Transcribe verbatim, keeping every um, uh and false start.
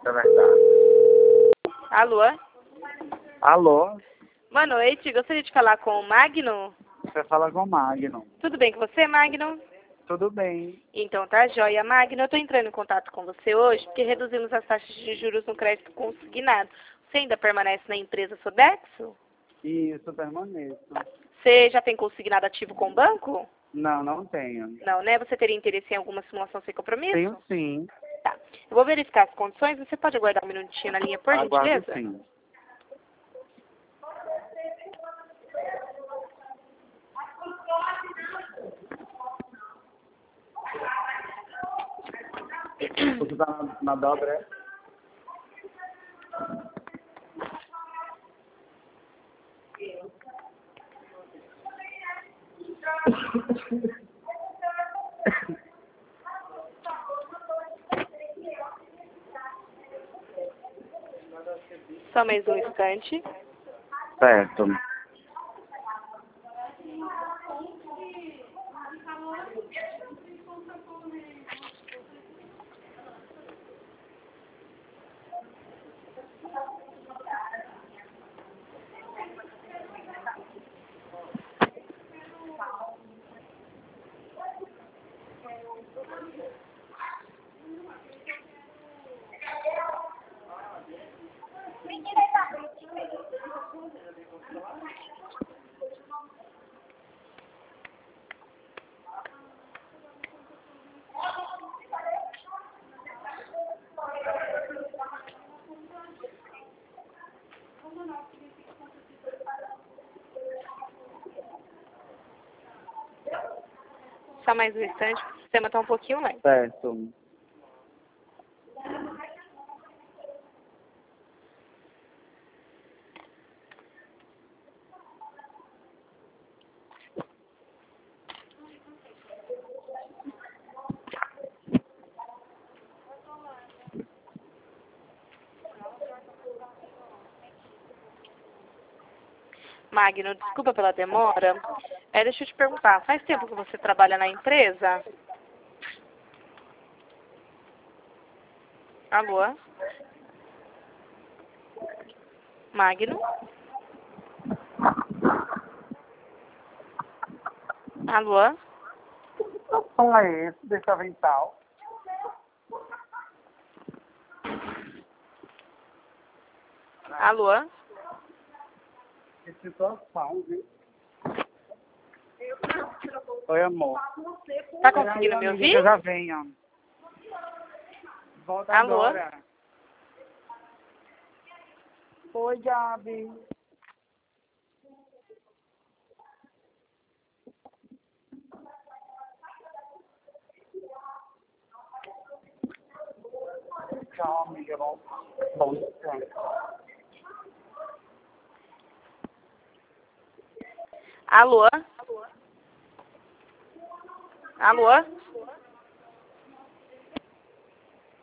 É verdade. Alô? Alô? Boa noite, gostaria de falar com o Magno? Você fala com o Magno. Tudo bem com você, Magno? Tudo bem. Então tá joia. Magno, eu tô entrando em contato com você hoje porque reduzimos as taxas de juros no crédito consignado. Você ainda permanece na empresa Sodexo? Isso, permaneço. Você já tem consignado ativo com o banco? Não, não tenho. Não, né? Você teria interesse em alguma simulação sem compromisso? Tenho sim. Tá. Eu vou verificar as condições. Você pode aguardar um minutinho na linha, por Aguardo gentileza? sim. Você tá na, na dobra, é? Só mais um instante. Certo. Só mais um instante. O sistema tá um pouquinho lento. Certo. Magno, desculpa pela demora. É, deixa eu te perguntar, faz tempo que você trabalha na empresa? Alô? Magno? Alô? Então é esse, desse avental. Alô? Que situação, viu? Oi, amor. Tá conseguindo me ouvir? Eu já venho. Volta Alô? agora. Oi, Gabi. Tchau, amiga. Bom, bom descanso. Alô? Alô?